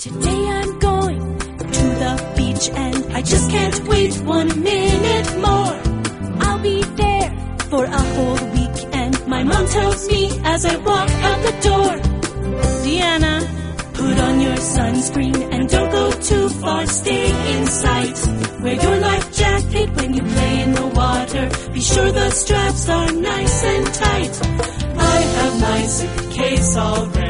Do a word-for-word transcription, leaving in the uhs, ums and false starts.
Today I'm going to the beach and I just can't wait one minute more. I'll be there for a whole week and my mom tells me as I walk out the door, Deanna, put on your sunscreen and don't go too far, stay in sight. Wear your life jacket when you play in the water. Be sure the straps are nice and tight. I have my suitcase all ready.